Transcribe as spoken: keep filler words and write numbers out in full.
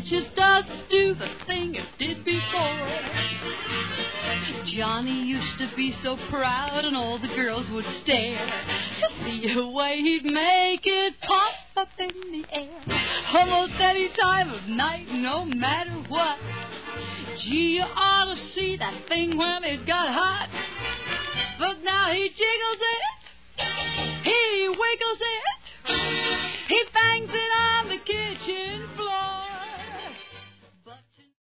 It just doesn't do the thing it did before. Johnny used to be so proud and all the girls would stare to see the way he'd make it pop up in the air. Almost any time of night, no matter what. Gee, you ought to see that thing when it got hot. But now he jiggles it, he wiggles it, he bangs it on the kitchen